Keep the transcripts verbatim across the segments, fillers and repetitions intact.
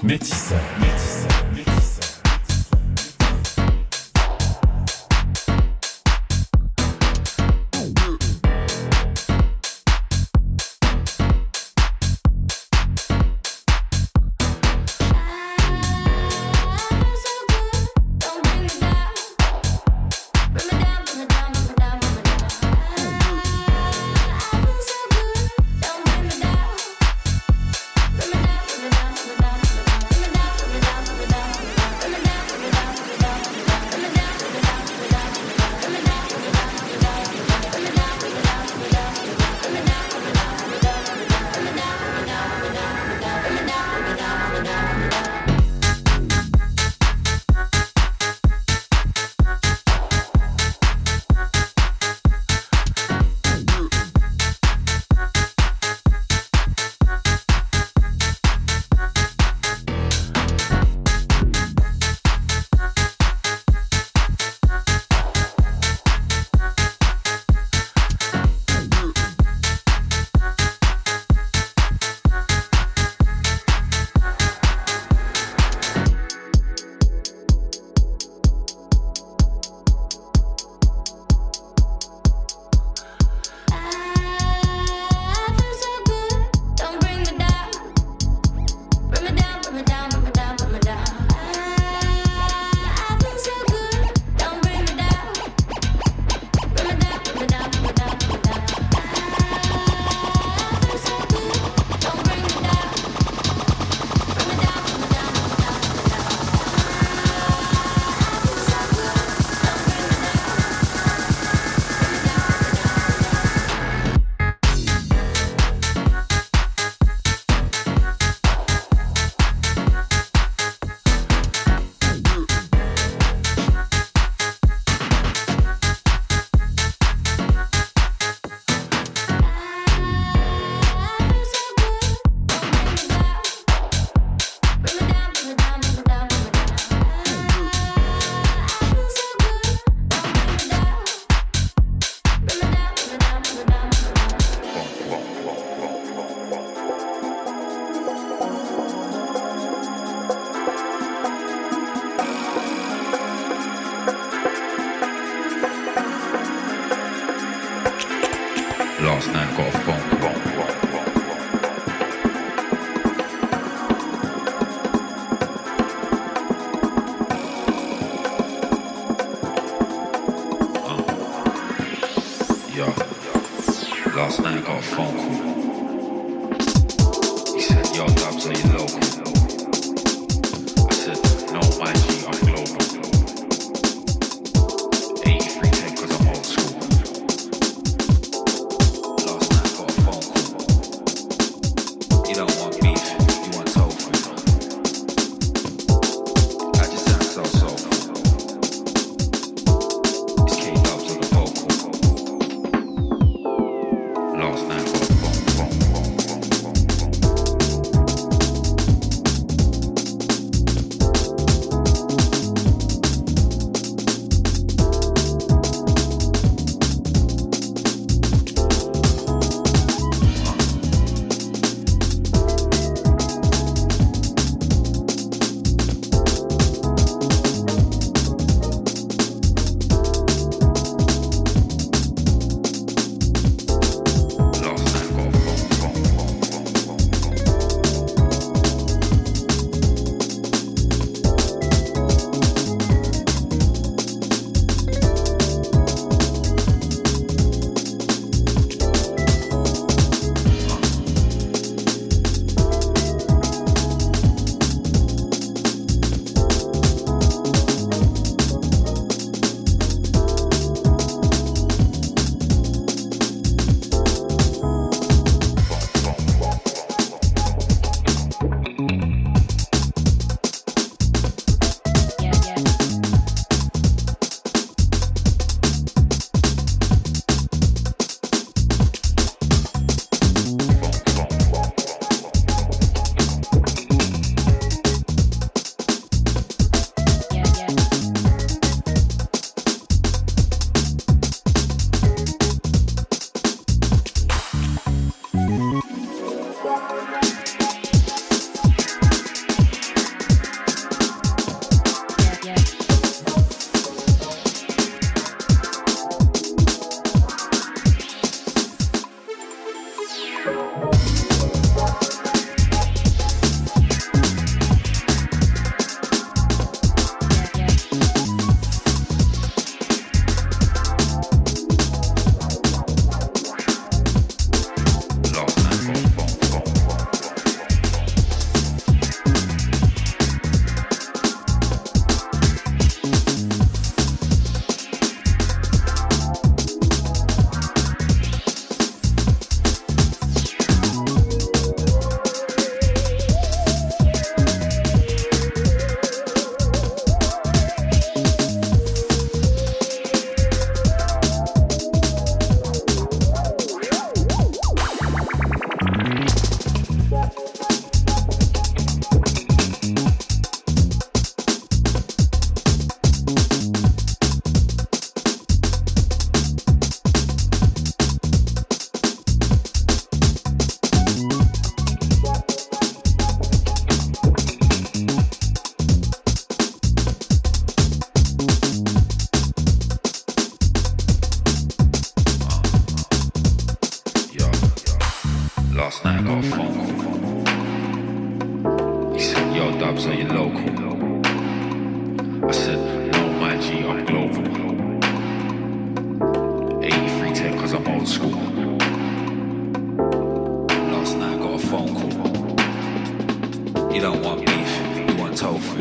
Métisseur, métisseur, métisseur. Down, Yo, Dubs, are you local? I said, no, my G, I'm global. eighty-three ten, cause I'm old school. Last night I got a phone call. You don't want beef, you want tofu.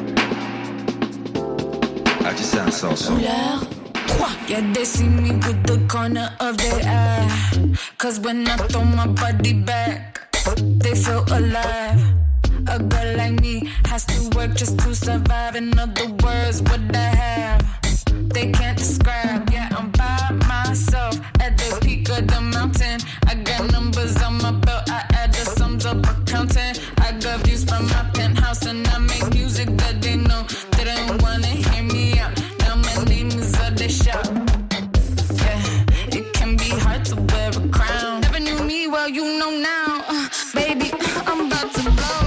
I just sound so so. Yeah, they see me with the corner of their eye. Cause when I throw my body back, they feel alive. A girl like me has to work just to survive. In other words, what I have, they can't describe. Yeah, I'm by myself at the peak of the mountain. I got numbers on my belt, I add the sums up accounting. I got views from my penthouse and I make music that they know. They don't wanna hear me out. Now my name is on the shop. Yeah, it can be hard to wear a crown. Never knew me, well you know now. uh, Baby, I'm about to blow.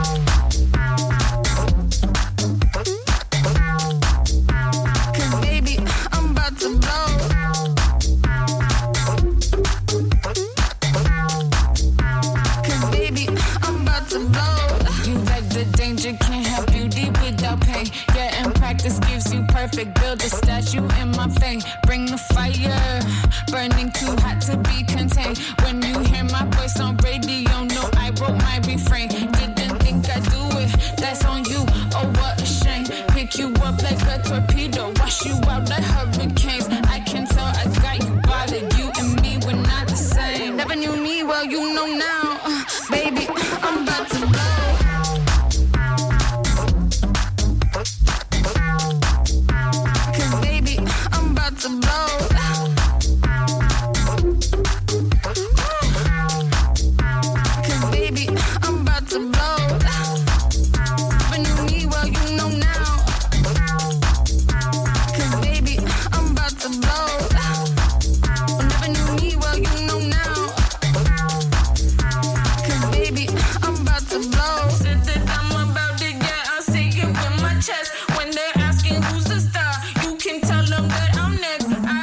Perfect, build a statue in my fame. Bring the fire, burning too hot to be contained. When you hear my voice on radio, know I wrote my refrain. Didn't think I'd do it, that's on you. Oh, what a shame. Pick you up like a torpedo, wash you out like hurricanes. I can tell I got you bothered. You and me, we're not the same. Never knew me, well you know now. uh, Baby, I'm about to blow. To blow. Cause baby, I'm about to blow. When you need, well you know now. Cause baby, I'm about to blow. Never knew me, well you know now. Cause baby, I'm about to blow. Said that I'm about to get, I'll say it with my chest. When they're asking who's the star, you can tell them that I'm next.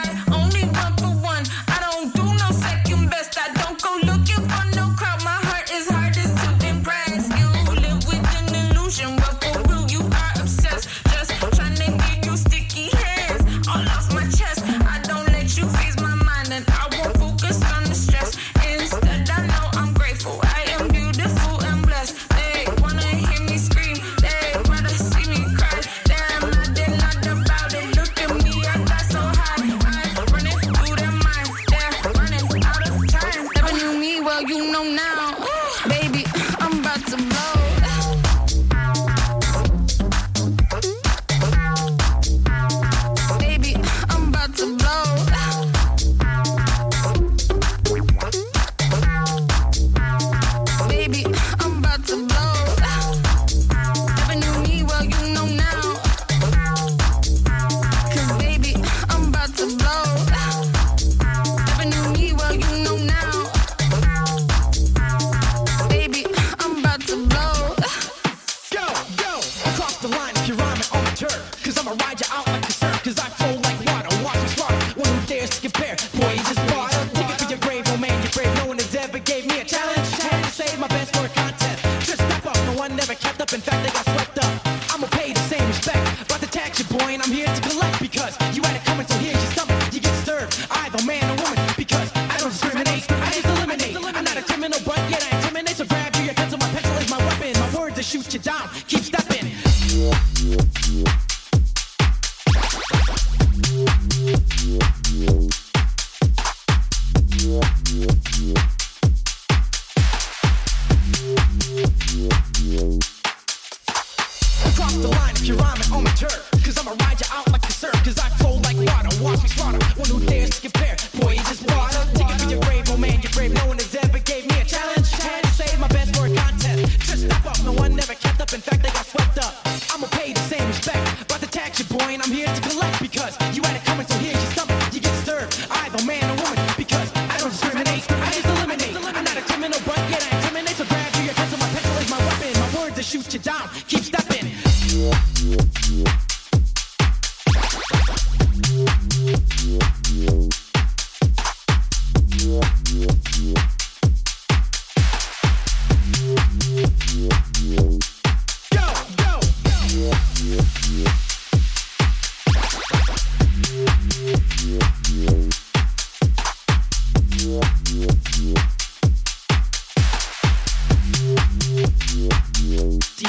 Shoot you down, keep stepping.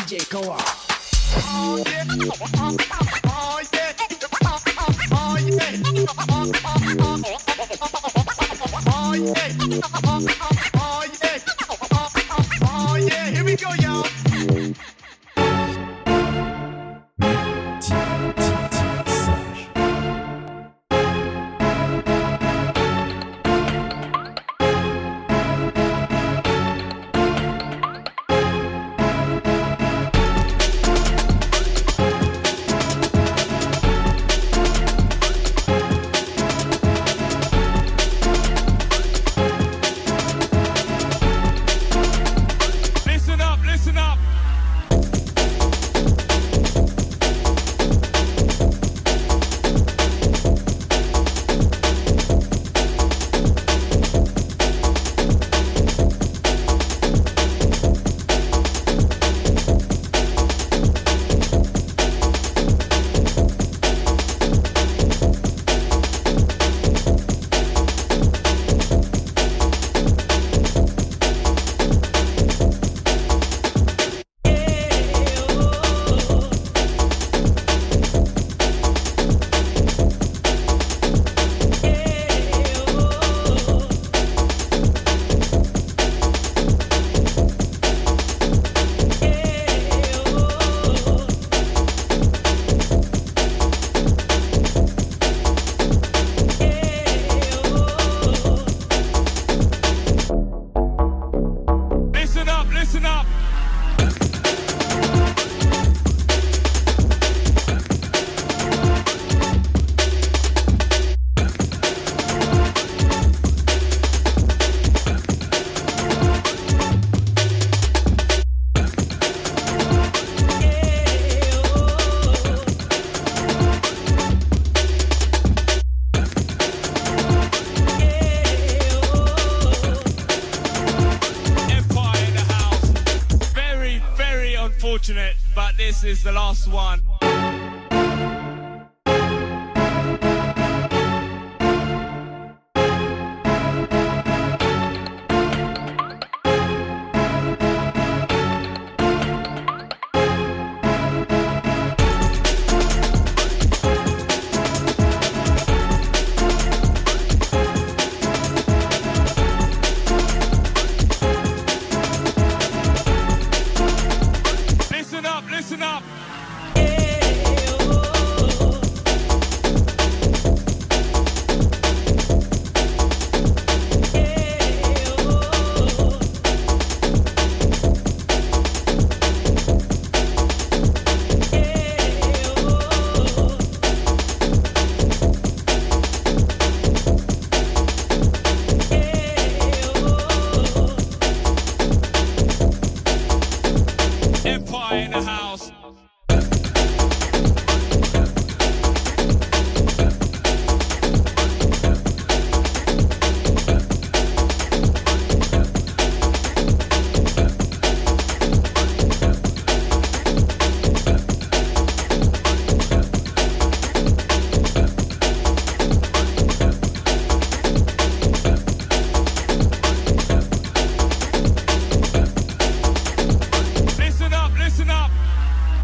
J, go on. Oh yeah, oh yeah, oh yeah, oh yeah, oh yeah, oh yeah, here we go, y'all. But this is the last one. Listen up. Empire in the house. Listen up, listen up.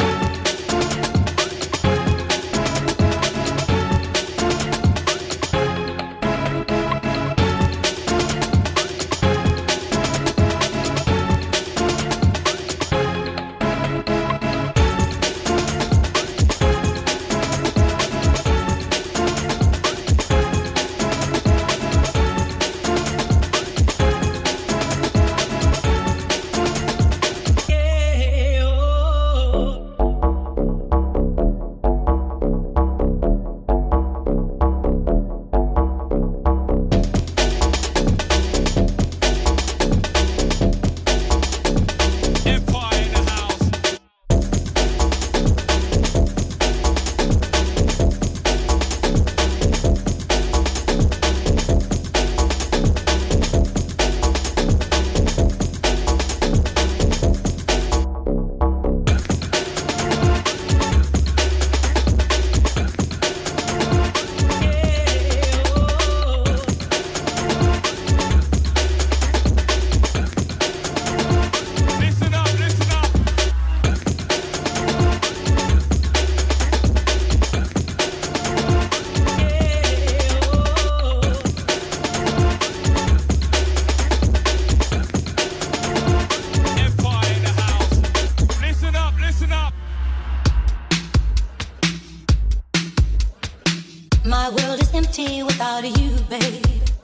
empty without you, babe.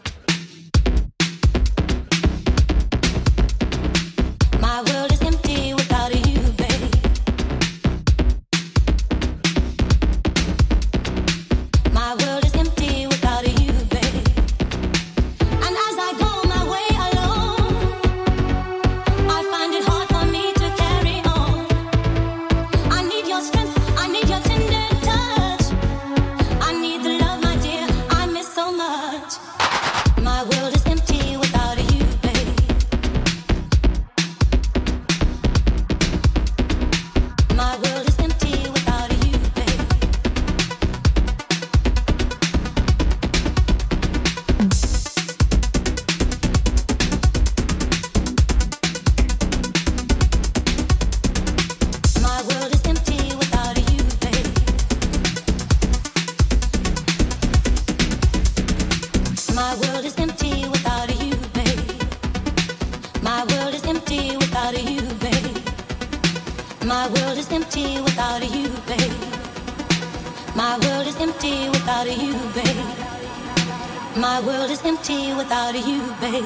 My world is empty without you, babe. My world is empty without you, babe. And as I go my way alone, I find it hard for me to carry on. I need your strength, I need your tender touch. I need the love, my dear, I miss so much. My world is empty without you, babe. My world is empty without you, babe. My world is empty without you, babe. My world is empty without you, babe. My world is empty without you, babe. My world is empty without you, babe. My world is empty without you, babe. My world is empty without you, babe.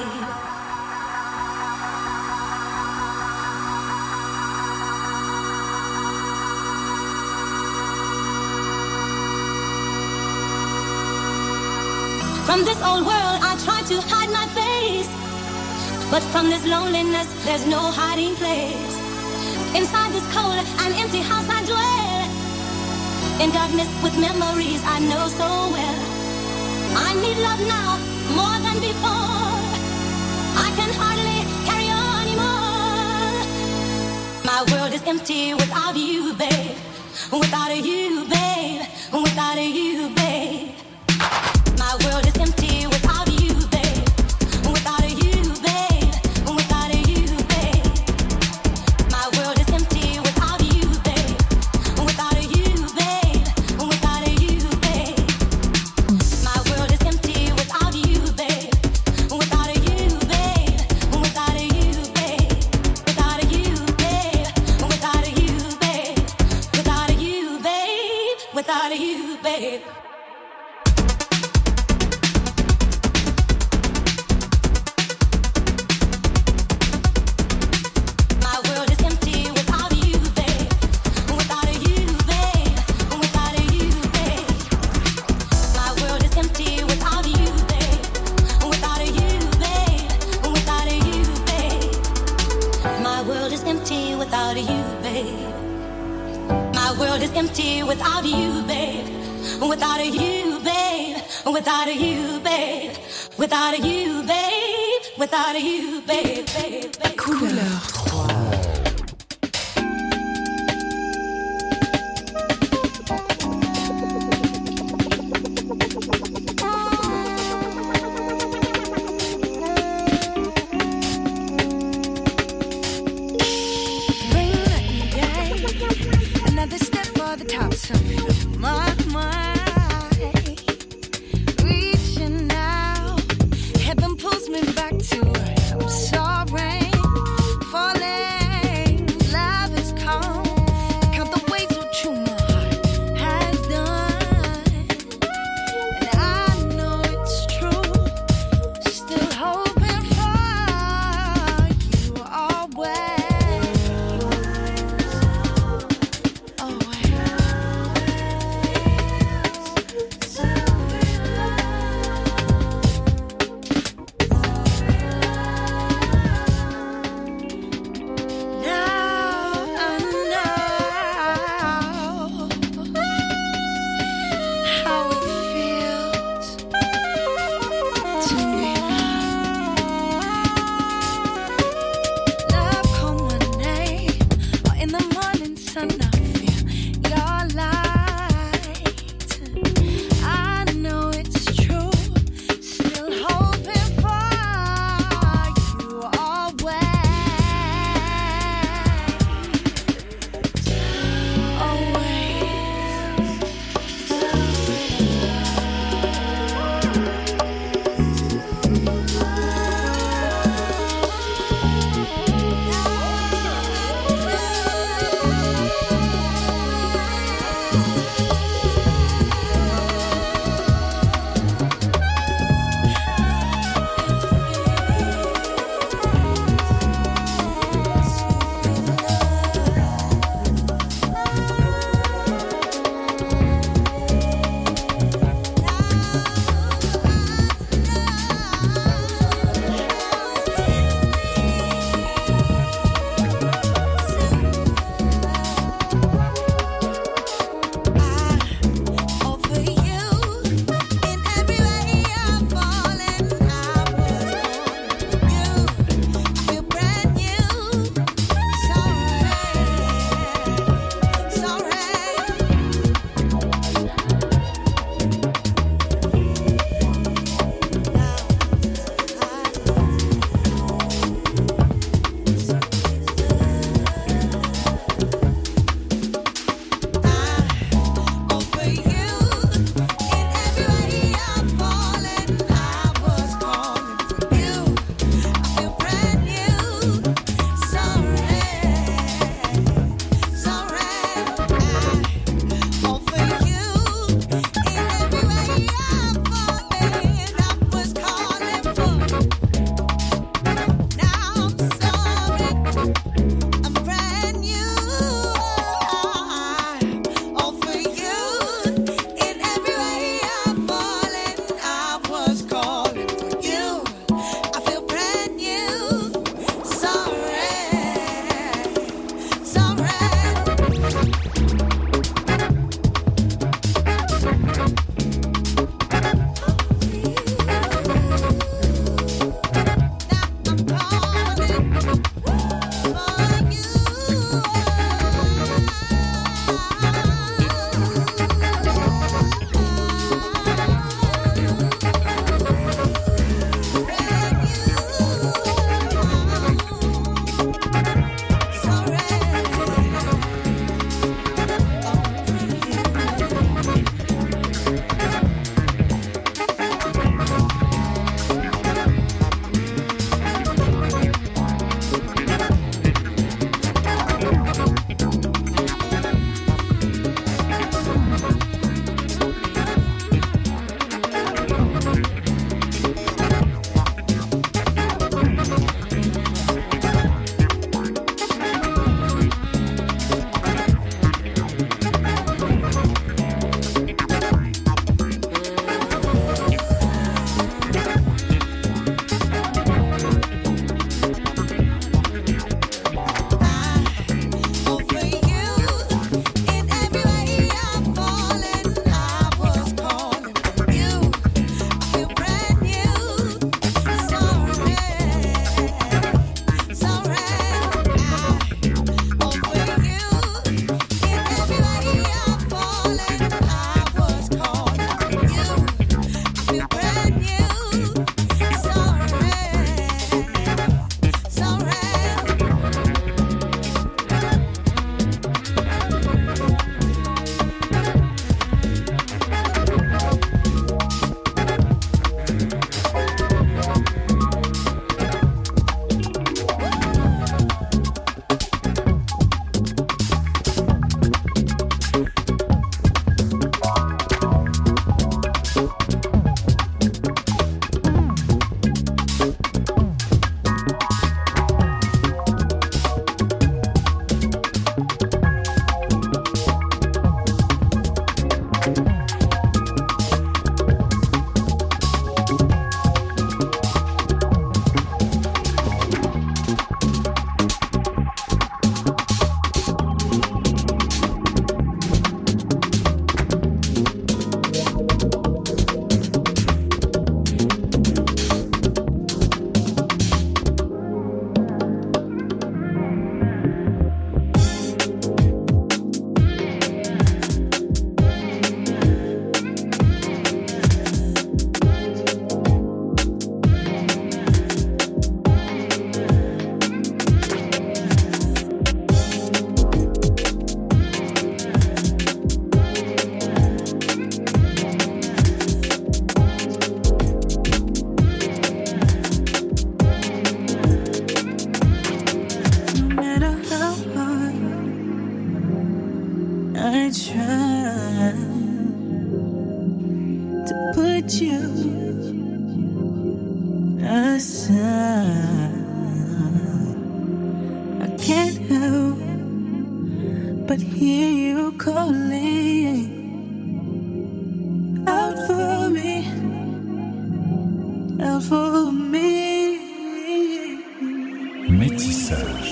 From this old world I try to hide my face, but from this loneliness there's no hiding place. Inside this cold and empty house I dwell, in darkness with memories I know so well. I need love now more than before. I can hardly carry on anymore. My world is empty without you, babe. Without you, babe. Without you, babe. My world is empty without you, babe. Without you, babe. Without you, babe. My world is empty without you, babe. Without you, babe. Without you, babe. My world is empty without you, babe. Without you, babe. Without you, babe. Without you, babe. Without you, babe. Without you, babe. Without you, babe. My world is empty without you, babe. Without you, babe. Without you, babe. My world is empty without you, babe. Without you, babe. Without you, babe. My world is empty without you, babe. My world is empty without you, babe. Without you, babe. Without you, babe. Without you, babe. Without you, babe. babe, babe. Couleur trois. Bring the day, another step for the top, so my mind reaching out, heaven pulls me back to earth. I'm soaring, falling, love is calm. Count the ways which you my heart has done, and I know it's true. Still hoping for you always, always. I try to put you aside. I can't help but hear you calling out for me, out for me. Métissage.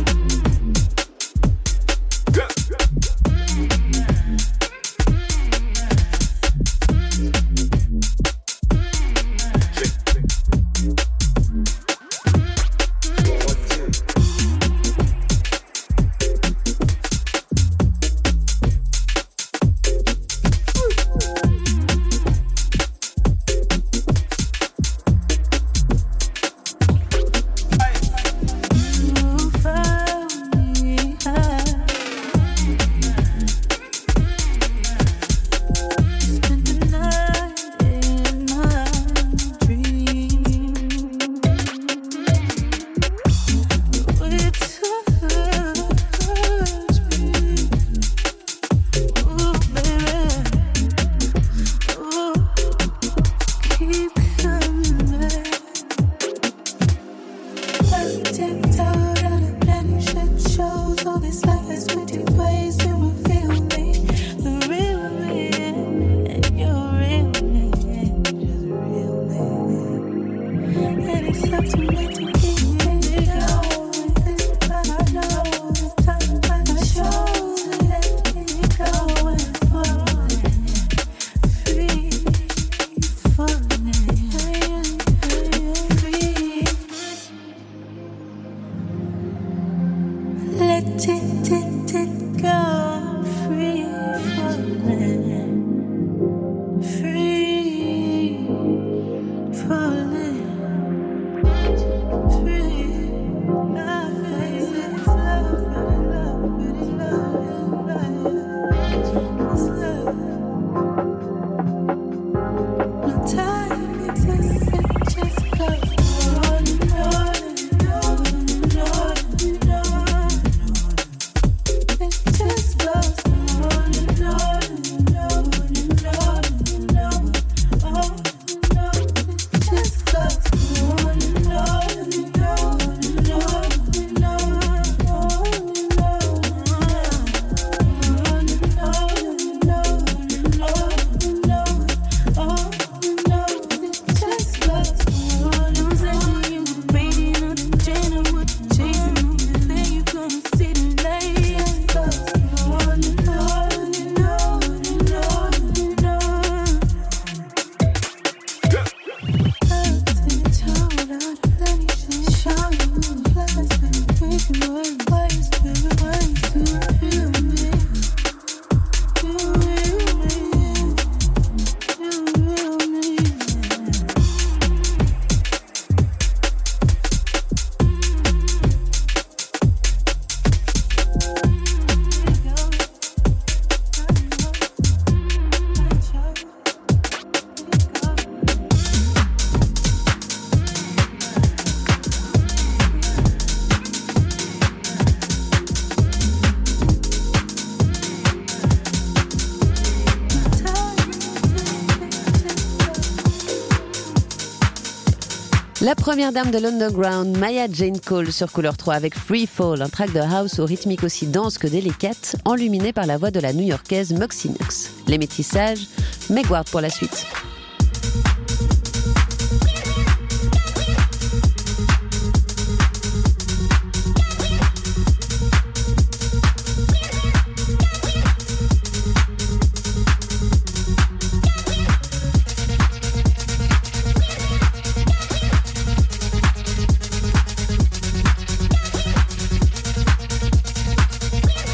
La première dame de l'underground, Maya Jane Cole sur Couleur trois avec Free Fall, un track de house aux rythmiques aussi dense que délicate, enluminé par la voix de la new-yorkaise Moxie Nux. Les métissages, Meg Ward pour la suite.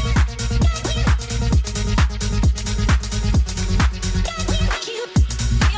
Keep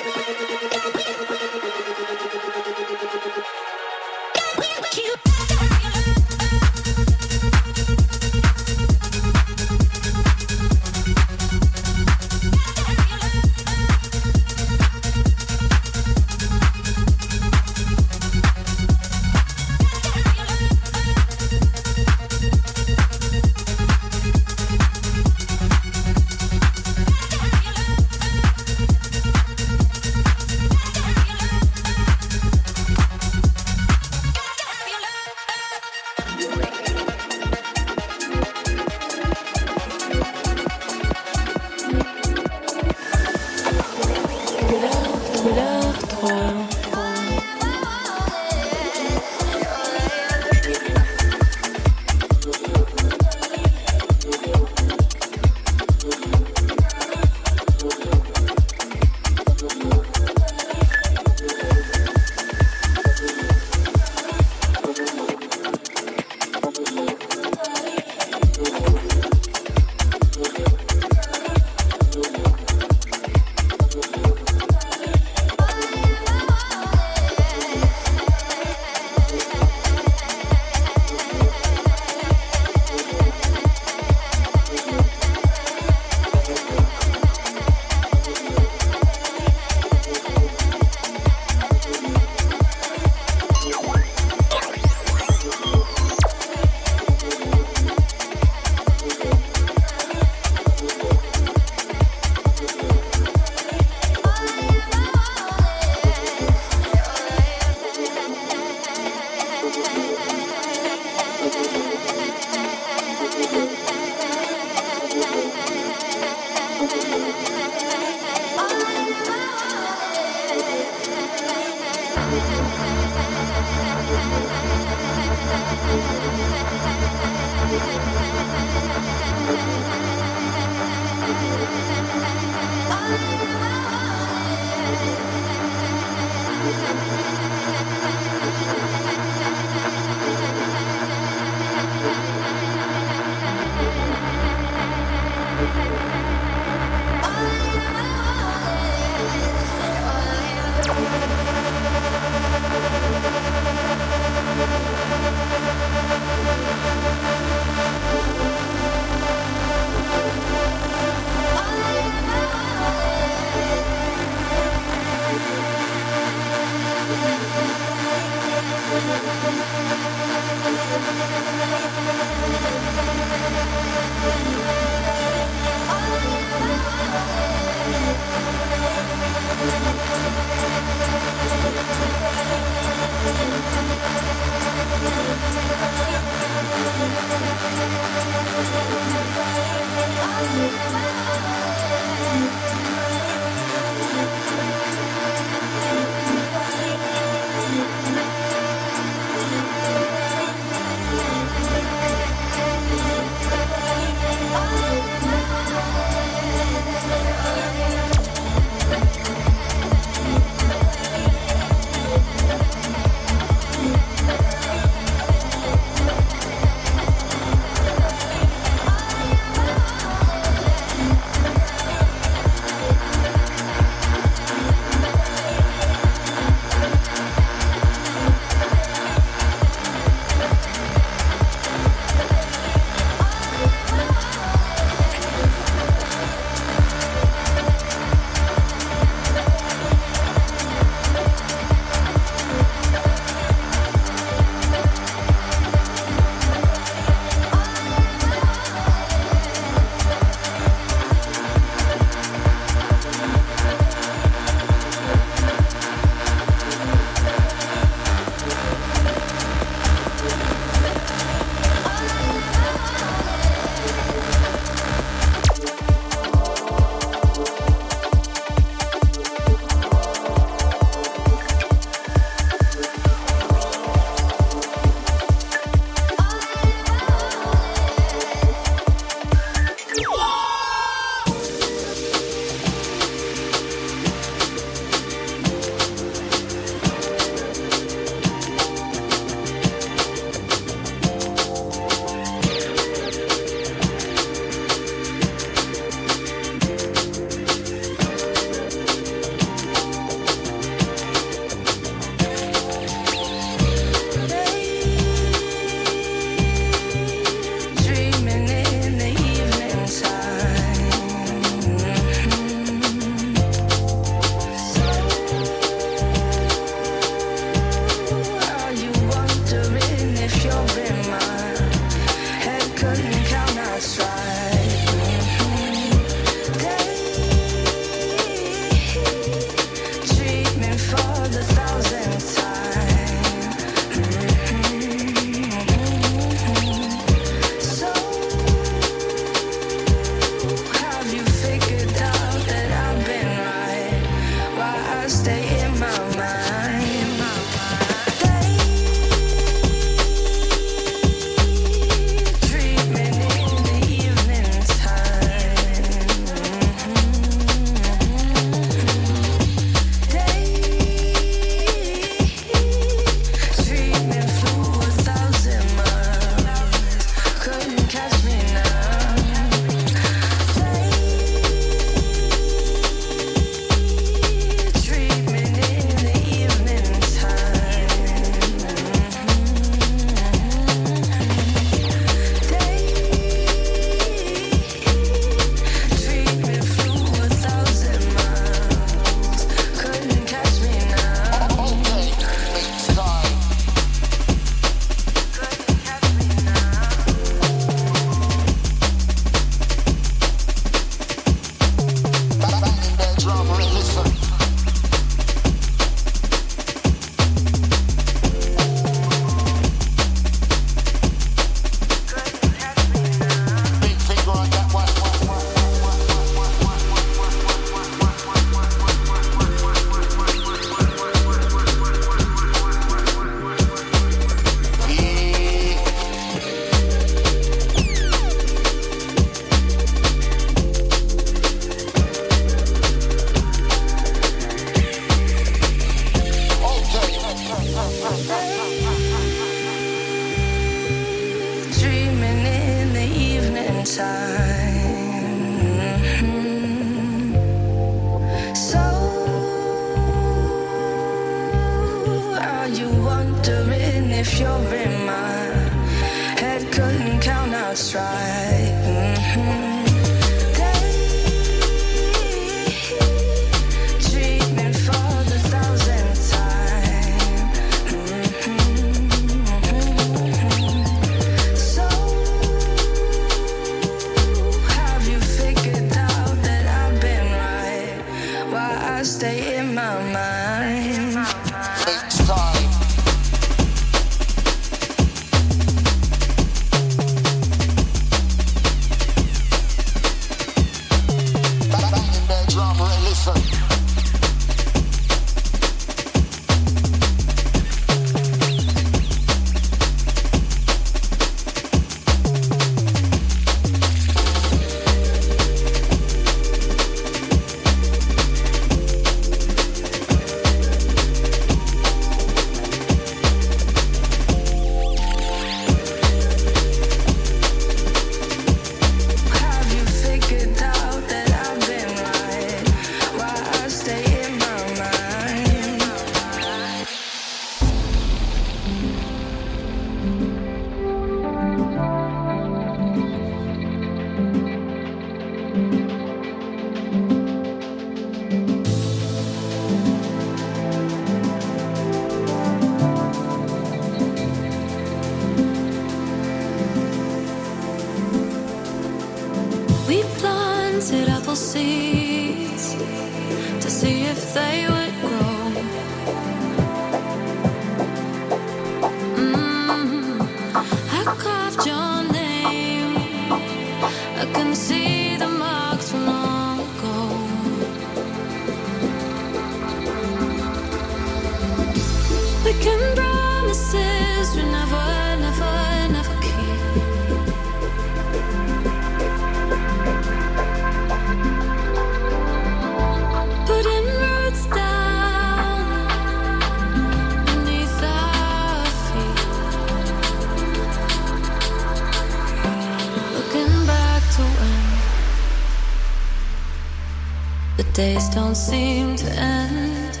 Days don't seem to end,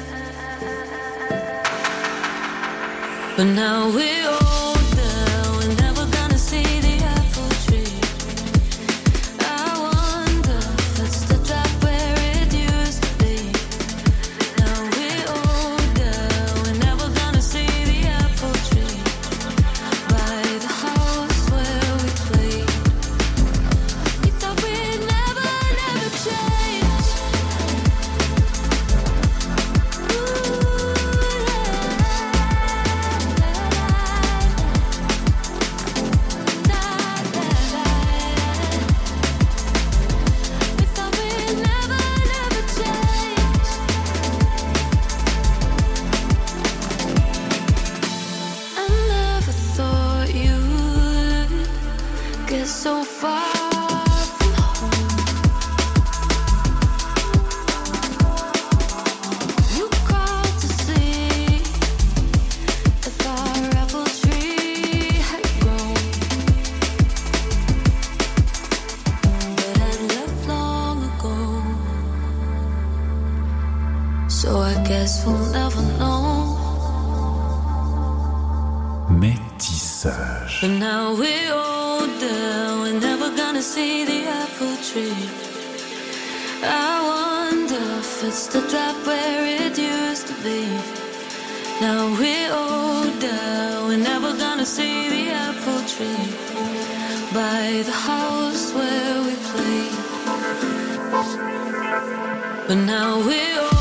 but now we're older, we're never gonna see the apple tree. I wonder if it's the drop where it used to be. Now we're older, we're never gonna see the apple tree by the house where we played. We thought we'd never, never change. So far from home, you called to see if our apple tree had grown, but I'd left long ago, so I guess we'll never know. Métissage. But now we're older, we're never gonna see the apple tree. I wonder if it's the drop where it used to be. Now we're older, we're never gonna see the apple tree by the house where we played. But now we're older.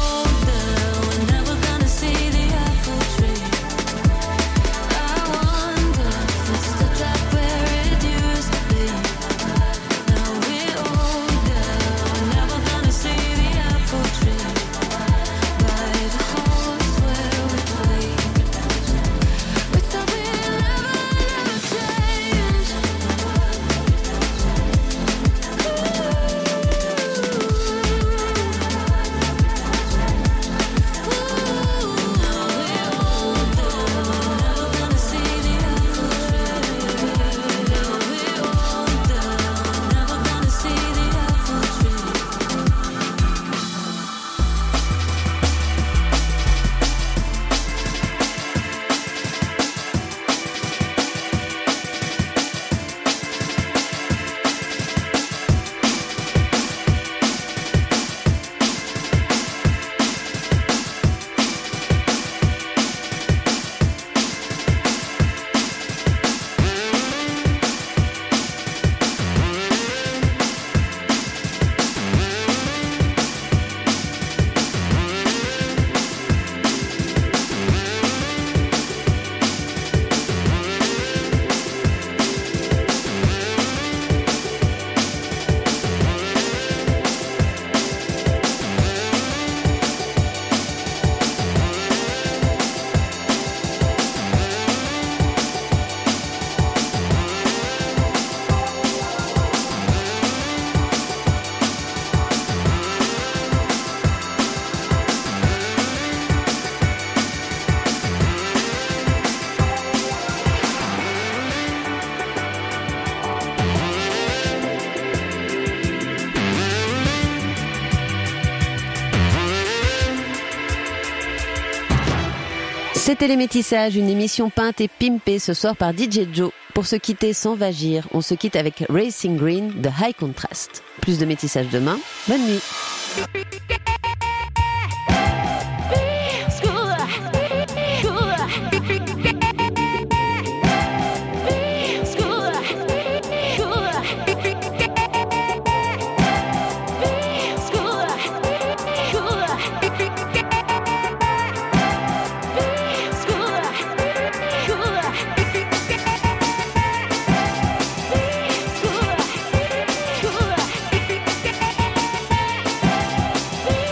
C'était Les Métissages, une émission peinte et pimpée ce soir par D J Joe. Pour se quitter sans vagir, on se quitte avec Racing Green de High Contrast. Plus de Métissage demain. Bonne nuit. Cool.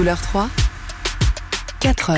Couleur trois, quatre heures.